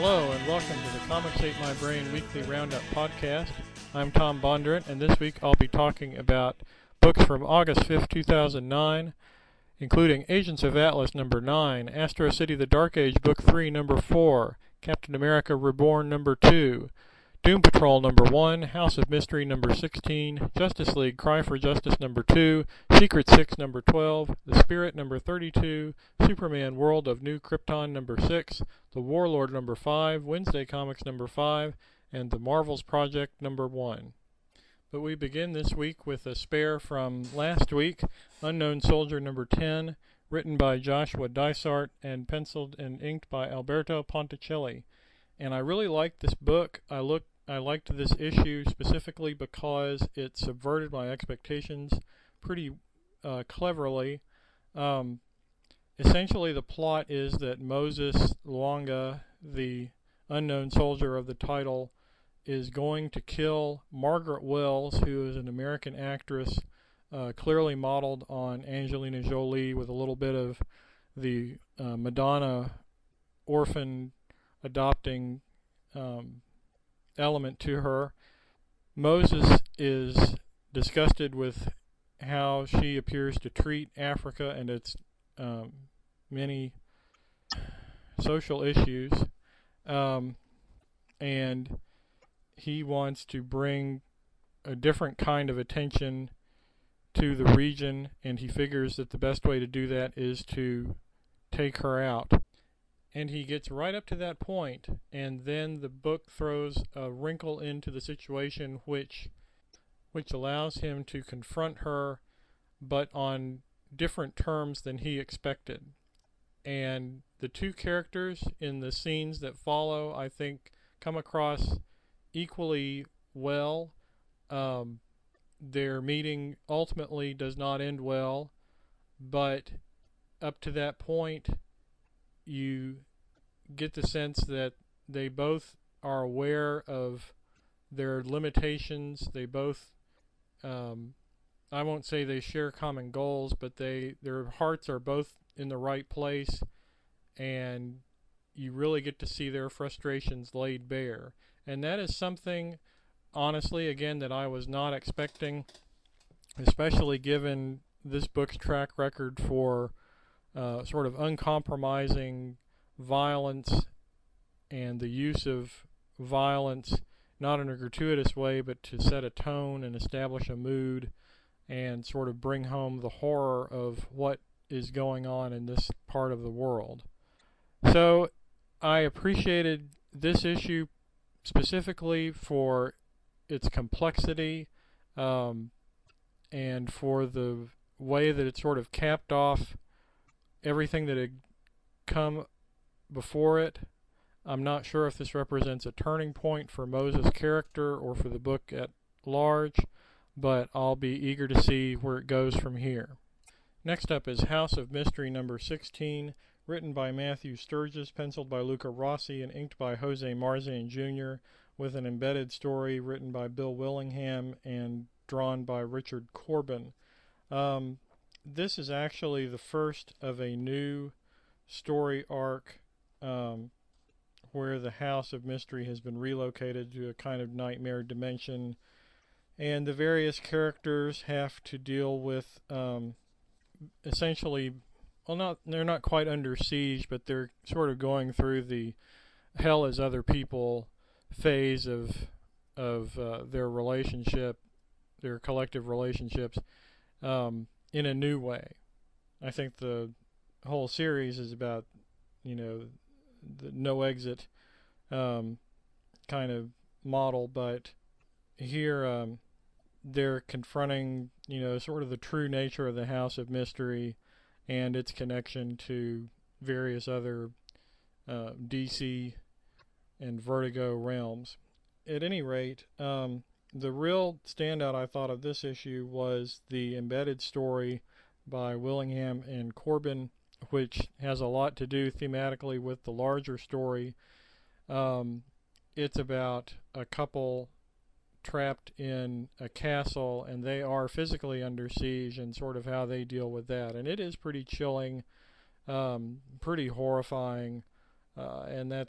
Hello and welcome to the Comics Ate My Brain Weekly Roundup podcast. I'm Tom Bondurant, and this week I'll be talking about books from August 5th, 2009, including Agents of Atlas number 9, Astro City The Dark Age Book 3 number 4, Captain America Reborn number 2, Doom Patrol number 1, House of Mystery number 16, Justice League Cry for Justice number 2, Secret 6 number 12, The Spirit number 32, Superman World of New Krypton number 6, The Warlord number 5, Wednesday Comics number 5, and The Marvels Project number 1. But we begin this week with a spare from last week, Unknown Soldier number 10, written by Joshua Dysart and penciled and inked by Alberto Ponticelli. And I really liked this book. I liked this issue specifically because it subverted my expectations pretty cleverly. Essentially, the plot is that Moses Luanga, the unknown soldier of the title, is going to kill Margaret Wells, who is an American actress, clearly modeled on Angelina Jolie, with a little bit of the Madonna orphan adopting element to her. Moses is disgusted with how she appears to treat Africa and its many social issues, and he wants to bring a different kind of attention to the region, and he figures that the best way to do that is to take her out. And he gets right up to that point, and then the book throws a wrinkle into the situation which allows him to confront her, but on different terms than he expected. And the two characters in the scenes that follow, I think, come across equally well. Their meeting ultimately does not end well, but up to that point, you get the sense that they both are aware of their limitations. They both, I won't say they share common goals, but their hearts are both in the right place, and you really get to see their frustrations laid bare. And that is something, honestly, again, that I was not expecting, especially given this book's track record for sort of uncompromising violence and the use of violence, not in a gratuitous way, but to set a tone and establish a mood and sort of bring home the horror of what is going on in this part of the world. So I appreciated this issue specifically for its complexity, and for the way that it sort of capped off everything that had come before it. I'm not sure if this represents a turning point for Moses' character or for the book at large, but I'll be eager to see where it goes from here. Next up is House of Mystery number 16, written by Matthew Sturgis, penciled by Luca Rossi, and inked by Jose Marzan Jr., with an embedded story written by Bill Willingham and drawn by Richard Corbin. This is actually the first of a new story arc where the House of Mystery has been relocated to a kind of nightmare dimension, and the various characters have to deal with essentially, well, they're not quite under siege, but they're sort of going through the hell as other people phase of their relationship, their collective relationships, in a new way. I think the whole series is about, the no exit kind of model, but here they're confronting, sort of the true nature of the House of Mystery and its connection to various other DC and Vertigo realms. At any rate, the real standout I thought of this issue was the embedded story by Willingham and Corbin, which has a lot to do thematically with the larger story. It's about a couple trapped in a castle, and they are physically under siege, and sort of how they deal with that. And it is pretty chilling, pretty horrifying, and that's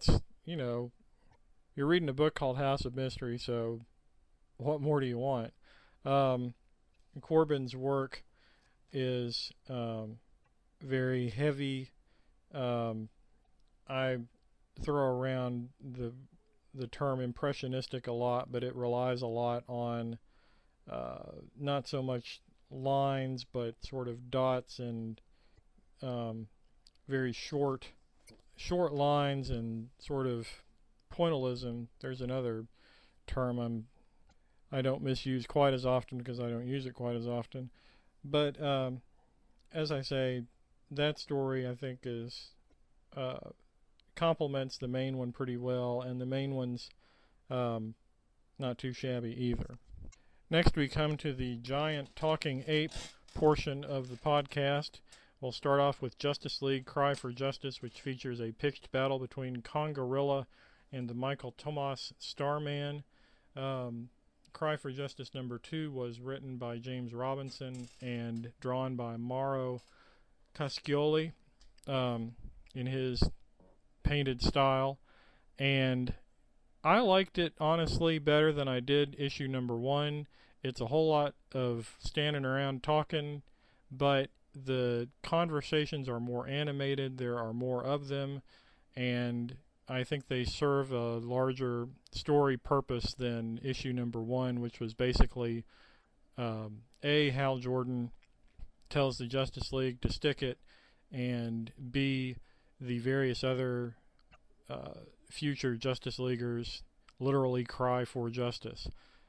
you know, you're reading a book called House of Mystery, so what more do you want? Um, Corbin's work is very heavy. Um, I throw around the term impressionistic a lot, but it relies a lot on not so much lines, but sort of dots and um, very short lines and sort of pointillism. There's another term I don't misuse quite as often because I don't use it quite as often. But as I say, that story I think is complements the main one pretty well, and the main one's not too shabby either. Next, we come to the giant talking ape portion of the podcast. We'll start off with Justice League Cry for Justice, which features a pitched battle between Congarilla and the Michael Tomas Starman. Cry for Justice number 2 was written by James Robinson and drawn by Mauro Cascioli in his painted style. And I liked it, honestly, better than I did issue number 1. It's a whole lot of standing around talking, but the conversations are more animated. There are more of them, and I think they serve a larger story purpose than issue number 1, which was basically A, Hal Jordan tells the Justice League to stick it, and B, the various other future Justice Leaguers literally cry for justice.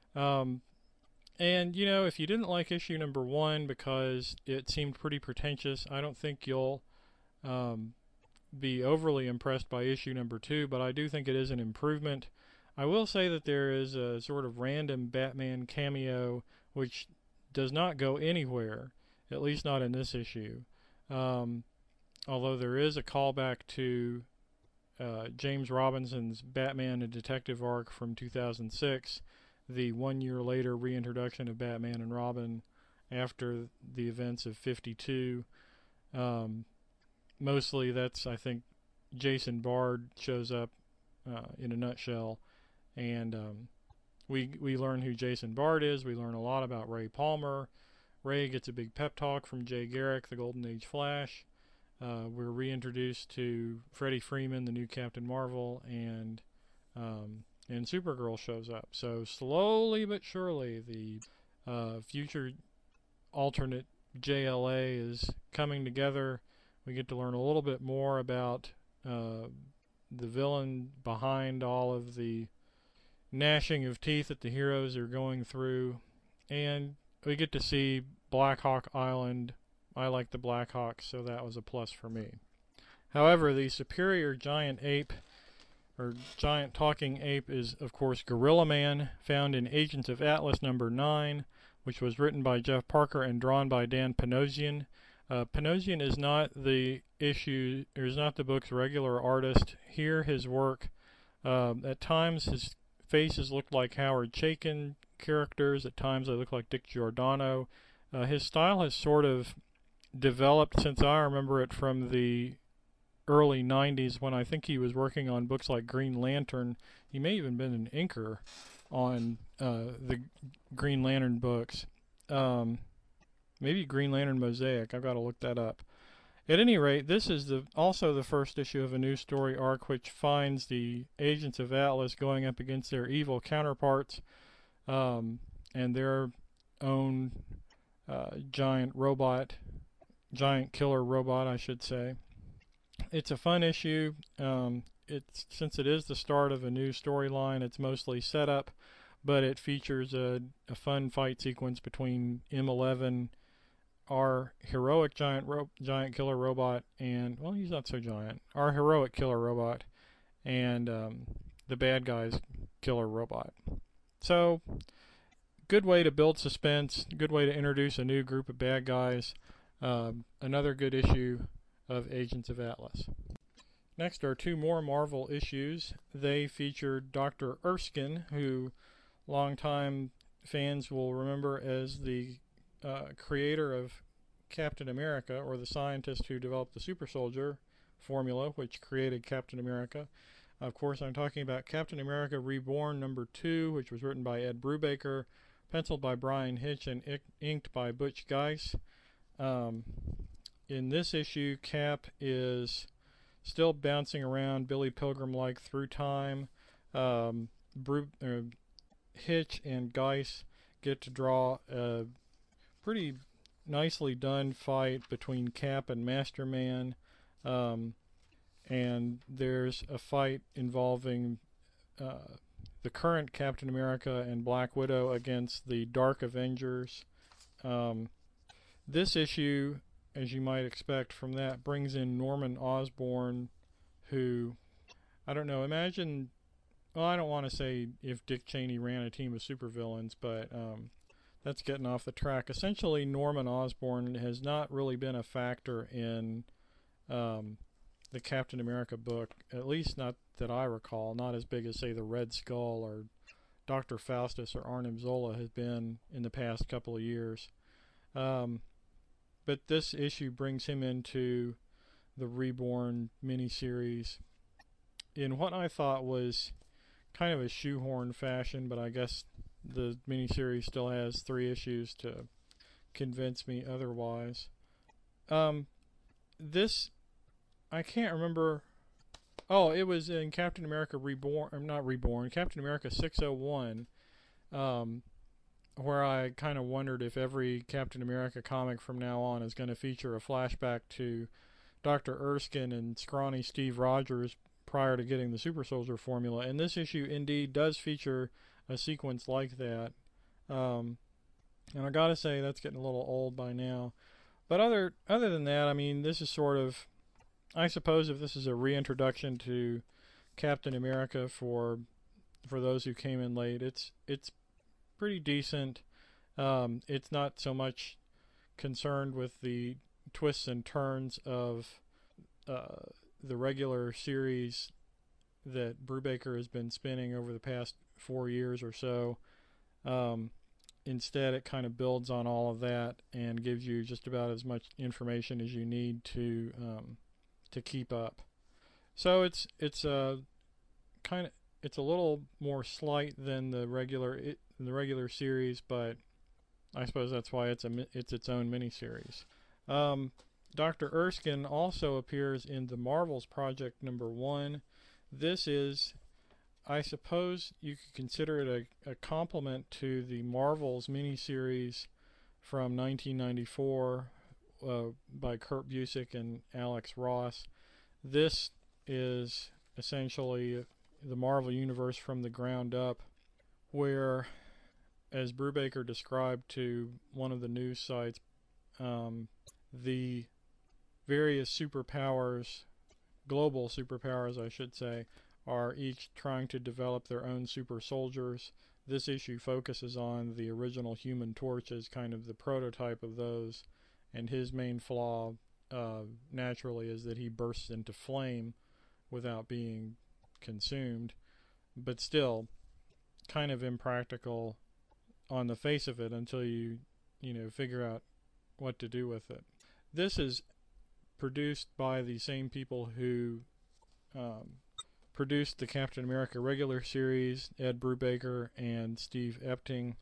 And, you know, if you didn't like issue number 1 because it seemed pretty pretentious, I don't think you'll be overly impressed by issue number 2, but I do think it is an improvement. I will say that there is a sort of random Batman cameo which does not go anywhere, at least not in this issue. Although there is a callback to James Robinson's Batman and Detective arc from 2006, the 1 year later reintroduction of Batman and Robin after the events of 52. Mostly that's, I think, Jason Bard shows up in a nutshell, and we learn who Jason Bard is. We learn a lot about Ray Palmer. Ray gets a big pep talk from Jay Garrick, the Golden Age Flash. We're reintroduced to Freddie Freeman, the new Captain Marvel, and Supergirl shows up. So slowly but surely, the future alternate JLA is coming together. We get to learn a little bit more about the villain behind all of the gnashing of teeth that the heroes are going through, and we get to see Black Hawk Island. I like the Black Hawks, so that was a plus for me. However, the superior giant ape, or giant talking ape, is of course Gorilla Man, found in Agents of Atlas number 9, which was written by Jeff Parker and drawn by Dan Panosian. Panosian is not the book's regular artist. Here, his work, at times his faces look like Howard Chaykin characters, at times they look like Dick Giordano. His style has sort of developed since I remember it from the early 90s when I think he was working on books like Green Lantern. He may even been an inker on the Green Lantern books. Maybe Green Lantern Mosaic. I've got to look that up. At any rate, this is also the first issue of a new story arc which finds the Agents of Atlas going up against their evil counterparts and their own giant killer robot, I should say. It's a fun issue. Since it is the start of a new storyline, it's mostly setup, but it features a fun fight sequence between M11, our heroic giant killer robot, and, well, he's not so giant, our heroic killer robot, and the bad guy's killer robot. So, good way to build suspense, good way to introduce a new group of bad guys. Another good issue of Agents of Atlas. Next are 2 more Marvel issues. They feature Dr. Erskine, who longtime fans will remember as the creator of Captain America, or the scientist who developed the super soldier formula, which created Captain America. Of course, I'm talking about Captain America Reborn #2, which was written by Ed Brubaker, penciled by Brian Hitch, and inked by Butch Guice. In this issue, Cap is still bouncing around Billy Pilgrim-like through time. Hitch and Guice get to draw a pretty nicely done fight between Cap and Masterman. And there's a fight involving the current Captain America and Black Widow against the Dark Avengers. This issue, as you might expect from that, brings in Norman Osborn, who, I don't know, imagine, well, I don't want to say if Dick Cheney ran a team of supervillains, but that's getting off the track. Essentially, Norman Osborn has not really been a factor in the Captain America book, at least not that I recall, not as big as, say, the Red Skull or Dr. Faustus or Arnim Zola has been in the past couple of years. But this issue brings him into the Reborn miniseries in what I thought was kind of a shoehorn fashion, but I guess the miniseries still has 3 issues to convince me otherwise. This, I can't remember. Oh, it was in Captain America Reborn, or not Reborn, Captain America 601, where I kind of wondered if every Captain America comic from now on is going to feature a flashback to Dr. Erskine and scrawny Steve Rogers prior to getting the super soldier formula. And this issue indeed does feature a sequence like that. And I gotta say, that's getting a little old by now. But other than that, I mean, this is sort of, I suppose if this is a reintroduction to Captain America for those who came in late, it's pretty decent. It's not so much concerned with the twists and turns of the regular series that Brubaker has been spinning over the past 4 years or so. Instead, it kind of builds on all of that and gives you just about as much information as you need to keep up. So it's a little more slight than the regular series, but I suppose that's why it's its own miniseries. Dr. Erskine also appears in the Marvels Project #1. This is, I suppose you could consider it a complement to the Marvels miniseries from 1994 by Kurt Busiek and Alex Ross. This is essentially the Marvel Universe from the ground up, where, as Brubaker described to one of the news sites, the various superpowers, global superpowers I should say, are each trying to develop their own super soldiers. This issue focuses on the original Human Torch as kind of the prototype of those, and his main flaw naturally is that he bursts into flame without being consumed, but still kind of impractical on the face of it until you figure out what to do with it. This is produced by the same people who produced the Captain America regular series, Ed Brubaker and Steve Epting.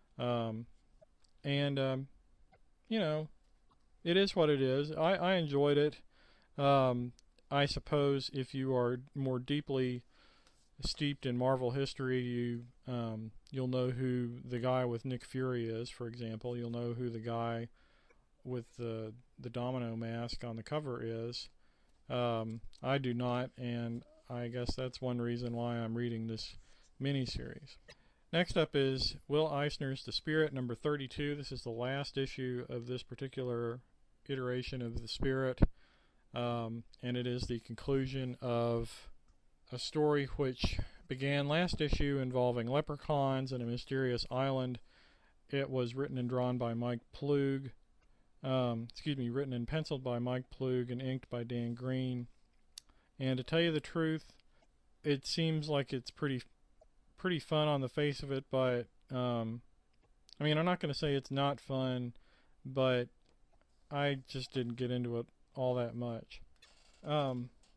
It is what it is. I enjoyed it. I suppose if you are more deeply steeped in Marvel history, you'll know who the guy with Nick Fury is, for example. You'll know who the guy with the domino mask on the cover is. I do not, and I guess that's one reason why I'm reading this miniseries. Next up is Will Eisner's The Spirit #32. This is the last issue of this particular iteration of The Spirit, and it is the conclusion of a story which began last issue involving leprechauns and a mysterious island. It was written and drawn by Mike Ploog. Written and penciled by Mike Ploog and inked by Dan Green. And to tell you the truth, it seems like it's pretty fun on the face of it, but I'm not going to say it's not fun, but I just didn't get into it all that much.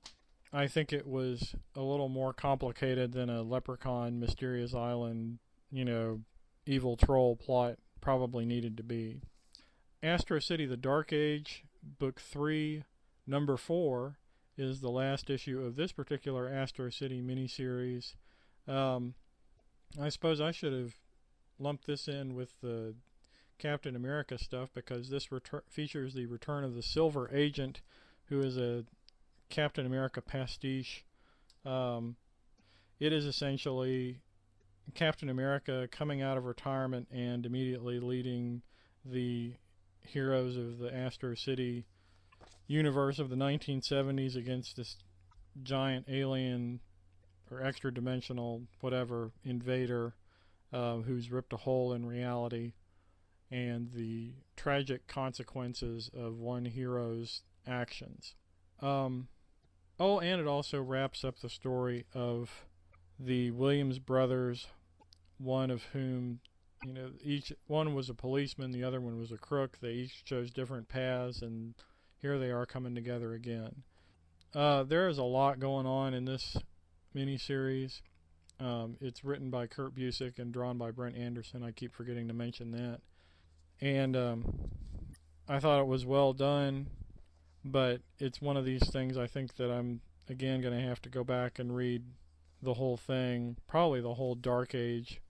I think it was a little more complicated than a Leprechaun Mysterious Island, you know, evil troll plot probably needed to be. Astro City The Dark Age, Book 3, Number 4, is the last issue of this particular Astro City miniseries. Um, I suppose I should have lumped this in with the Captain America stuff because this features the return of the Silver Agent, who is a Captain America pastiche. Um, it is essentially Captain America coming out of retirement and immediately leading the heroes of the Astro City universe of the 1970s against this giant alien or extra dimensional whatever invader who's ripped a hole in reality, and the tragic consequences of one hero's actions. Oh, and it also wraps up the story of the Williams brothers, one of whom, you know, each one was a policeman, the other one was a crook. They each chose different paths, and here they are coming together again. There is a lot going on in this miniseries. It's written by Kurt Busiek and drawn by Brent Anderson. I keep forgetting to mention that. And I thought it was well done, but it's one of these things I think that I'm again going to have to go back and read the whole thing, probably the whole Dark Age,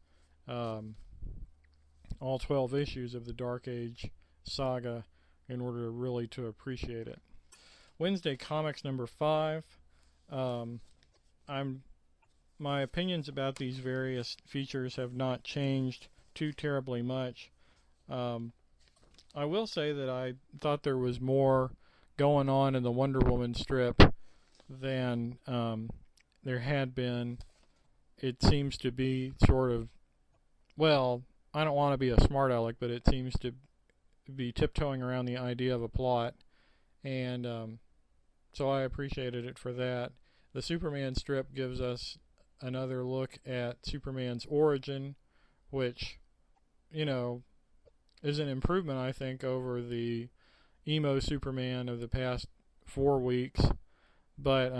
all 12 issues of the Dark Age saga in order really to appreciate it. Wednesday Comics number 5. My opinions about these various features have not changed too terribly much. I will say that I thought there was more going on in the Wonder Woman strip than there had been. It seems to be sort of, well, I don't want to be a smart aleck, but it seems to be tiptoeing around the idea of a plot, and so I appreciated it for that. The Superman strip gives us another look at Superman's origin, which, you know, is an improvement, I think, over the emo Superman of the past 4 weeks. But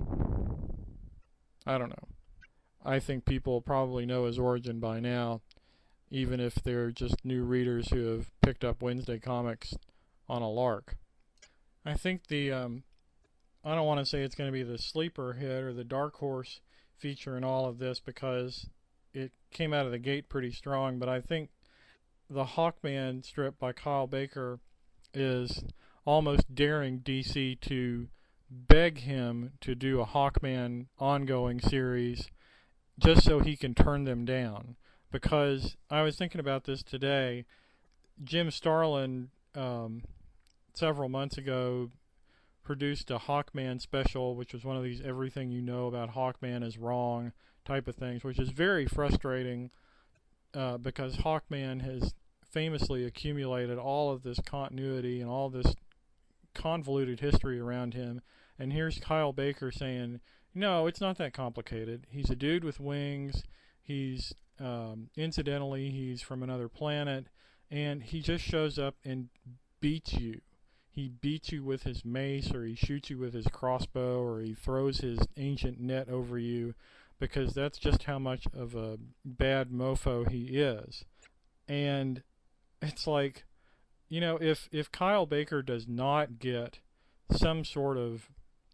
I don't know. I think people probably know his origin by now, even if they're just new readers who have picked up Wednesday Comics on a lark. I think the I don't want to say it's going to be the sleeper hit or the dark horse feature in all of this because it came out of the gate pretty strong, but I think the Hawkman strip by Kyle Baker is almost daring DC to beg him to do a Hawkman ongoing series just so he can turn them down. Because I was thinking about this today. Jim Starlin several months ago produced a Hawkman special, which was one of these everything you know about Hawkman is wrong type of things, which is very frustrating because Hawkman has famously accumulated all of this continuity and all this convoluted history around him, and here's Kyle Baker saying, no, it's not that complicated. He's a dude with wings. He's incidentally, he's from another planet, and he just shows up and beats you. He beats you with his mace, or he shoots you with his crossbow, or he throws his ancient net over you, because that's just how much of a bad mofo he is. And it's like, you know, if Kyle Baker does not get some sort of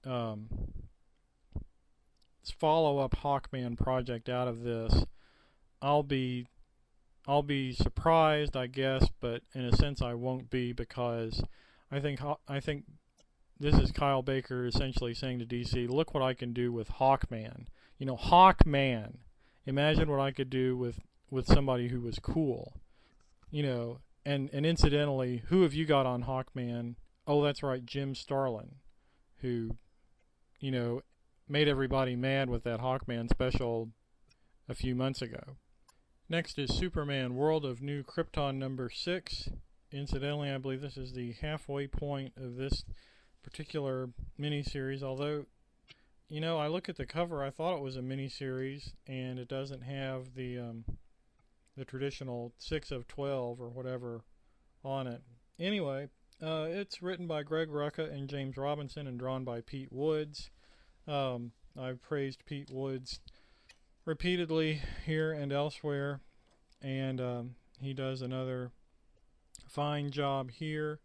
follow-up Hawkman project out of this, I'll be surprised, I guess, but in a sense I won't be, because I think this is Kyle Baker essentially saying to DC, look what I can do with Hawkman. You know, Hawkman. Imagine what I could do with somebody who was cool. You know, and incidentally, who have you got on Hawkman? Oh, that's right, Jim Starlin, who, you know, made everybody mad with that Hawkman special a few months ago. Next is Superman World of New Krypton number 6. Incidentally, I believe this is the halfway point of this particular miniseries, although, you know, I look at the cover, I thought it was a miniseries, and it doesn't have the traditional 6 of 12 or whatever on it. Anyway, it's written by Greg Rucka and James Robinson and drawn by Pete Woods. I've praised Pete Woods repeatedly here and elsewhere, and he does another fine job here.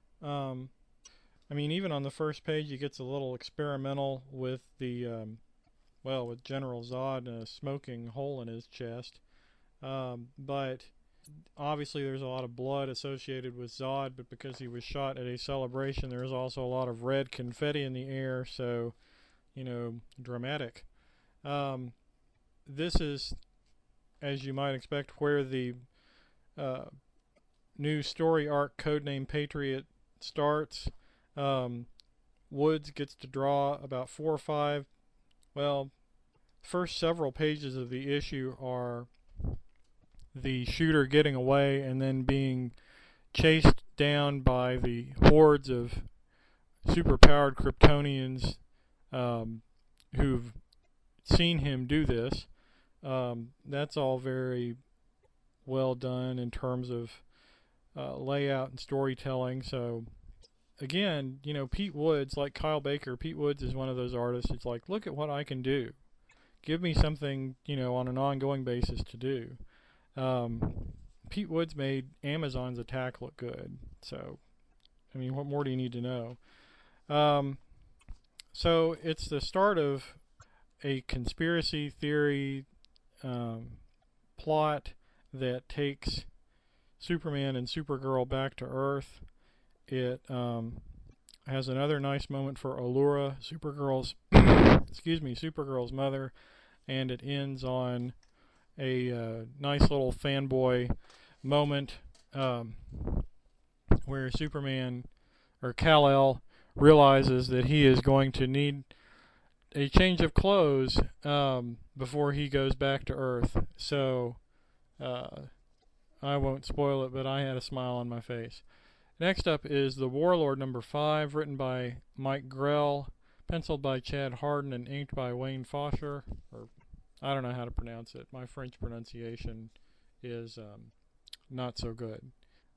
I mean, even on the first page, he gets a little experimental with with General Zod and a smoking hole in his chest. But obviously, there's a lot of blood associated with Zod, but because he was shot at a celebration, there's also a lot of red confetti in the air, so, dramatic. This is, as you might expect, where the new story arc, Codename Patriot, starts. Woods gets to draw about 4 or 5. Well, first several pages of the issue are the shooter getting away and then being chased down by the hordes of superpowered Kryptonians who've seen him do this. That's all very well done in terms of layout and storytelling. So again, Pete Woods, like Kyle Baker, Pete Woods is one of those artists. It's like, look at what I can do. Give me something, on an ongoing basis to do. Pete Woods made Amazon's Attack look good. So, I mean, what more do you need to know? So it's the start of a conspiracy theory plot that takes Superman and Supergirl back to Earth. It has another nice moment for Allura, Supergirl's Supergirl's mother, and it ends on a nice little fanboy moment where Superman, or Kal-El, realizes that he is going to need a change of clothes before he goes back to Earth. So I won't spoil it, but I had a smile on my face. Next up is The Warlord number 5, written by Mike Grell, penciled by Chad Hardin, and inked by Wayne Fosher. Or I don't know how to pronounce it. My French pronunciation is not so good.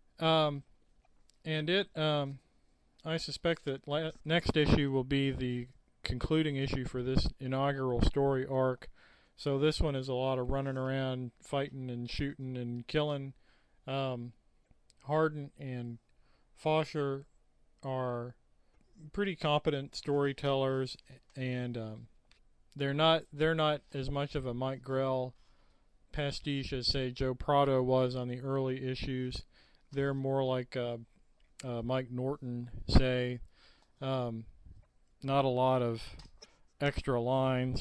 I suspect that next issue will be the concluding issue for this inaugural story arc. So this one is a lot of running around, fighting and shooting and killing. Hardin and Fosher are pretty competent storytellers, and they're not as much of a Mike Grell pastiche as, say, Joe Prado was on the early issues. They're more like Mike Norton, say. Not a lot of extra lines.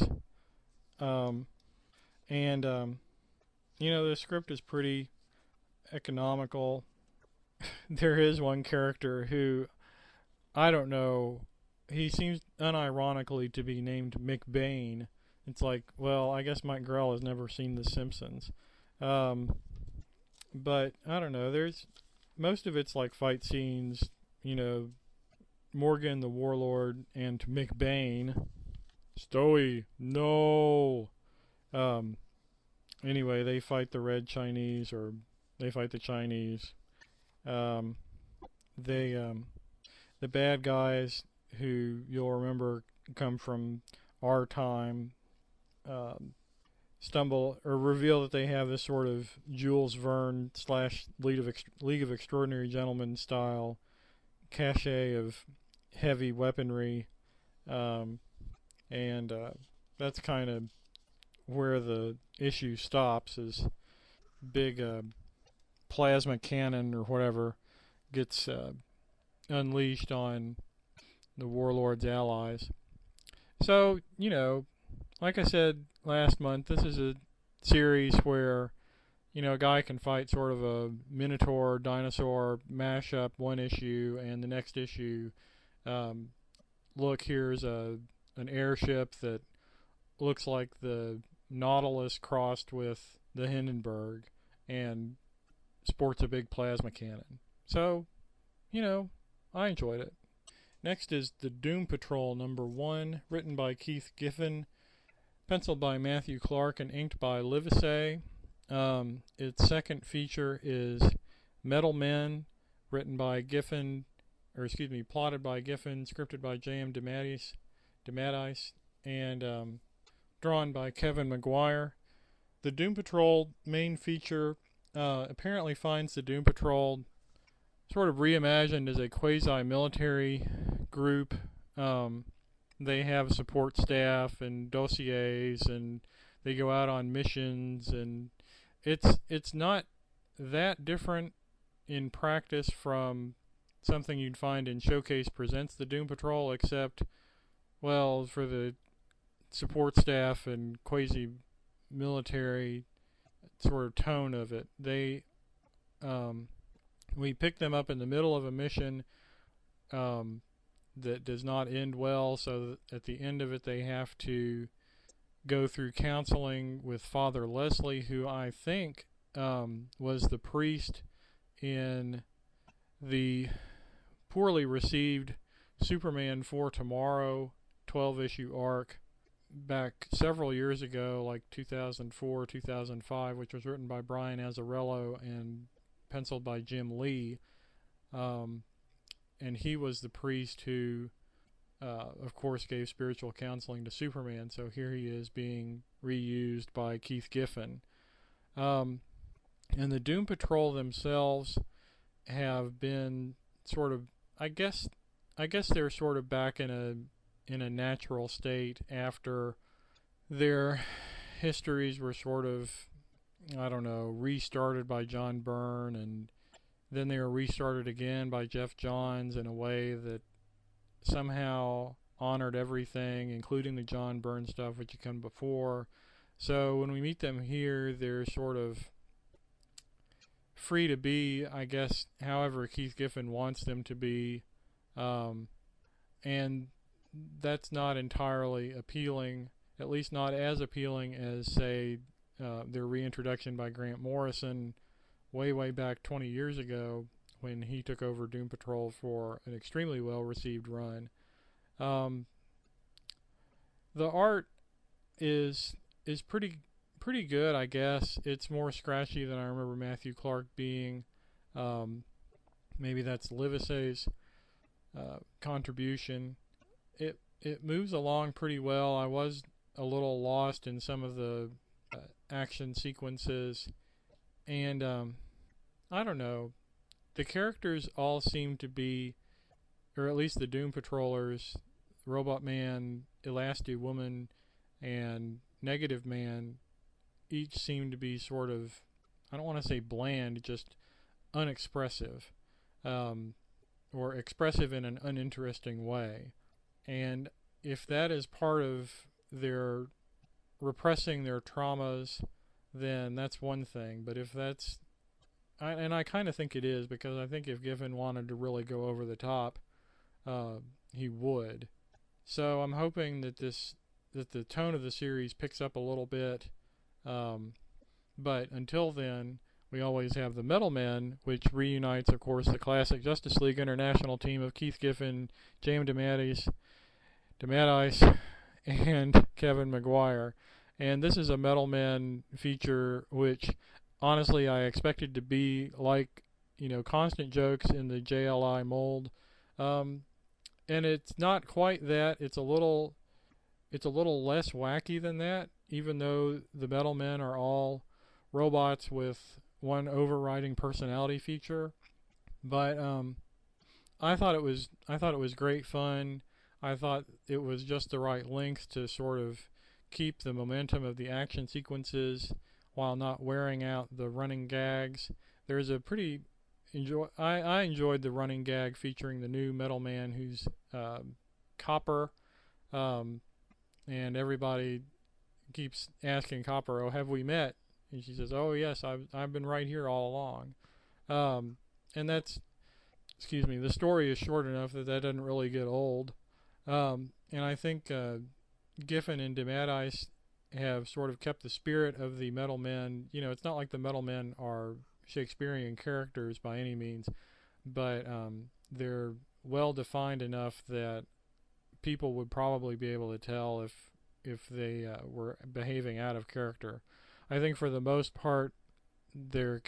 The script is pretty economical. There is one character who, I don't know, he seems unironically to be named McBain. It's like, well, I guess Mike Grell has never seen The Simpsons. But I don't know, most of it's like fight scenes, Morgan the Warlord and McBain. Stoey, no. Anyway, they fight the Red Chinese, or they fight the Chinese. The bad guys, who you'll remember come from our time, stumble or reveal that they have this sort of Jules Verne / League of Extraordinary Gentlemen style cachet of heavy weaponry, and that's kind of where the issue stops. Is big plasma cannon or whatever gets unleashed on the Warlord's allies. So, like I said last month, this is a series where, a guy can fight sort of a Minotaur dinosaur mashup one issue, and the next issue, look, here's an airship that looks like the Nautilus crossed with the Hindenburg and sports a big plasma cannon. So, I enjoyed it. Next is The Doom Patrol number 1, written by Keith Giffen, penciled by Matthew Clark, and inked by Livesey. Its second feature is Metal Men, plotted by Giffen, scripted by J.M. DeMatteis, and drawn by Kevin Maguire. The Doom Patrol main feature apparently finds the Doom Patrol sort of reimagined as a quasi-military group. They have support staff and dossiers, and they go out on missions, and it's not that different in practice from something you'd find in Showcase Presents the Doom Patrol, except, well, for the support staff and quasi-military sort of tone of it, we pick them up in the middle of a mission that does not end well, so that at the end of it they have to go through counseling with Father Leslie, who I think was the priest in the poorly received Superman for Tomorrow 12-issue arc back several years ago, like 2004, 2005, which was written by Brian Azzarello and penciled by Jim Lee. And he was the priest who, of course, gave spiritual counseling to Superman. So here he is being reused by Keith Giffen. And the Doom Patrol themselves have been sort of, I guess they're sort of back in a natural state after their histories were sort of, I don't know, restarted by John Byrne, and then they were restarted again by Jeff Johns in a way that somehow honored everything, including the John Byrne stuff which had come before. So when we meet them here, they're sort of free to be, I guess, however Keith Giffen wants them to be, and that's not entirely appealing, at least not as appealing as, say, their reintroduction by Grant Morrison way back 20 years ago when he took over Doom Patrol for an extremely well-received run. The art is pretty good, I guess. It's more scratchy than I remember Matthew Clark being. Maybe that's Livesey's contribution. It moves along pretty well. I was a little lost in some of the action sequences, and I don't know. The characters all seem to be, or at least the Doom Patrollers, Robot Man, Elasti Woman, and Negative Man, each seem to be sort of, I don't want to say bland, just unexpressive, or expressive in an uninteresting way. And if that is part of their repressing their traumas, then that's one thing. But if that's, and I kind of think it is, because I think if Giffen wanted to really go over the top, he would. So I'm hoping that the tone of the series picks up a little bit. But until then, we always have the Metal Men, which reunites, of course, the classic Justice League International team of Keith Giffen, James DeMatteis, and Kevin Maguire. And this is a Metal Men feature, which honestly I expected to be like, Constant Jokes in the JLI mold. And it's not quite that. It's a little less wacky than that, even though the Metal Men are all robots with one overriding personality feature. But I thought it was great fun. I thought it was just the right length to sort of keep the momentum of the action sequences while not wearing out the running gags. There's a pretty I enjoyed the running gag featuring the new Metal Man, who's Copper, and everybody keeps asking Copper, "Oh, have we met?" And she says, "Oh yes, I've been right here all along." And that's, the story is short enough that doesn't really get old. And I think Giffen and DeMatteis have sort of kept the spirit of the Metal Men. It's not like the Metal Men are Shakespearean characters by any means, but they're well defined enough that people would probably be able to tell if they were behaving out of character. I think for the most part, their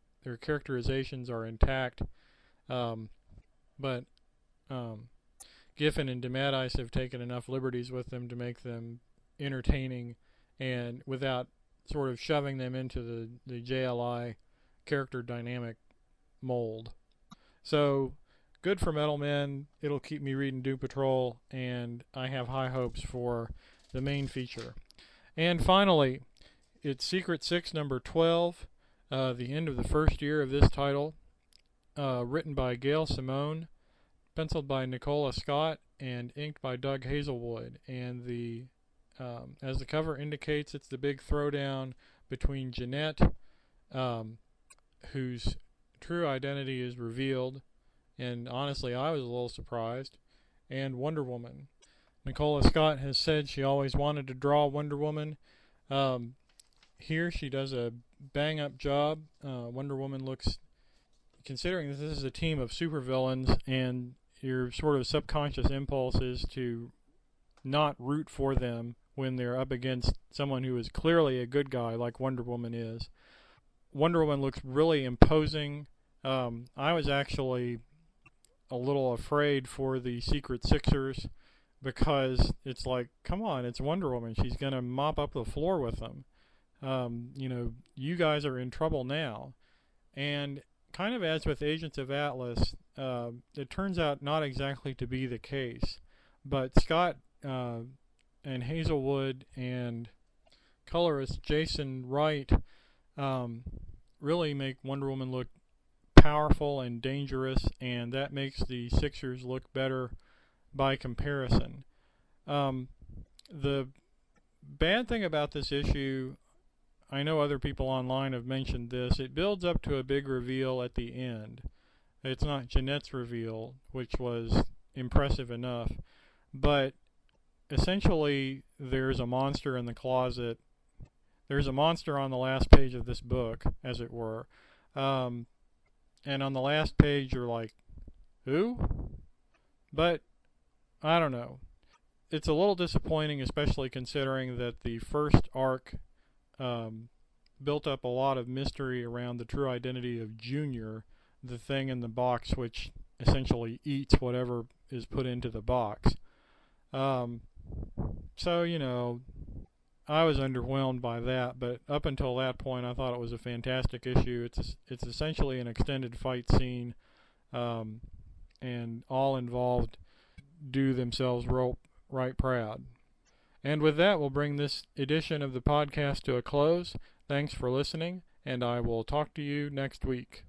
characterizations are intact, but Giffen and DeMatteis have taken enough liberties with them to make them entertaining, and without sort of shoving them into the JLI character dynamic mold. So, good for Metal Men. It'll keep me reading Doom Patrol, and I have high hopes for the main feature. And finally, it's Secret Six number 12, the end of the first year of this title, written by Gail Simone, penciled by Nicola Scott, and inked by Doug Hazelwood. And as the cover indicates, it's the big throwdown between Jeanette, whose true identity is revealed, and honestly I was a little surprised, and Wonder Woman. Nicola Scott has said she always wanted to draw Wonder Woman. Here she does a bang-up job. Wonder Woman looks, considering that this is a team of supervillains, and your sort of subconscious impulse is to not root for them when they're up against someone who is clearly a good guy like Wonder Woman is. Wonder Woman looks really imposing. I was actually a little afraid for the Secret Sixers, because it's like, come on, it's Wonder Woman. She's going to mop up the floor with them. You guys are in trouble now. And kind of as with Agents of Atlas, it turns out not exactly to be the case. But Scott and Hazelwood and colorist Jason Wright really make Wonder Woman look powerful and dangerous, and that makes the Sixers look better by comparison. The bad thing about this issue, I know other people online have mentioned this, it builds up to a big reveal at the end. It's not Jeanette's reveal, which was impressive enough, but essentially there's a monster in the closet. There's a monster on the last page of this book, as it were. And on the last page you're like, who? But I don't know. It's a little disappointing, especially considering that the first arc built up a lot of mystery around the true identity of Junior, the thing in the box which essentially eats whatever is put into the box. So, I was underwhelmed by that, but up until that point I thought it was a fantastic issue. It's essentially an extended fight scene, and all involved do themselves right proud. And with that, we'll bring this edition of the podcast to a close. Thanks for listening, and I will talk to you next week.